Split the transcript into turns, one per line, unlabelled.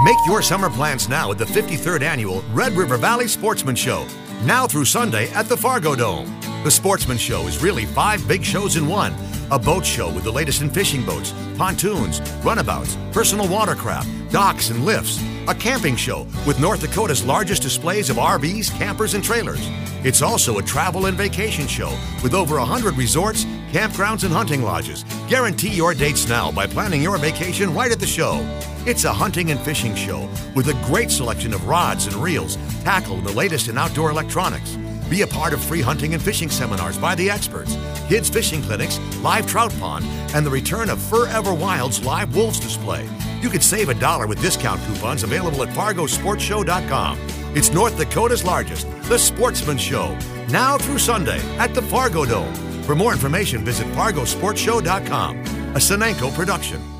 Make your summer plans now at the 53rd Annual Red River Valley Sportsman Show, now through Sunday at the Fargo Dome. The Sportsman Show is really 5 big shows in one. A boat show with the latest in fishing boats, pontoons, runabouts, personal watercraft, docks and lifts. A camping show with North Dakota's largest displays of RVs, campers, and trailers. It's also a travel and vacation show with over 100 resorts, campgrounds, and hunting lodges. Guarantee your dates now by planning your vacation right at the show. It's a hunting and fishing show with a great selection of rods and reels, tackle, and the latest in outdoor electronics. Be a part of free hunting and fishing seminars by the experts, kids fishing clinics, live trout pond, and the return of Forever Wild's live wolves display. You could save $1 with discount coupons available at FargoSportsShow.com. It's North Dakota's largest, the Sportsman Show, now through Sunday at the Fargo Dome. For more information, visit FargoSportsShow.com. A Sinenco production.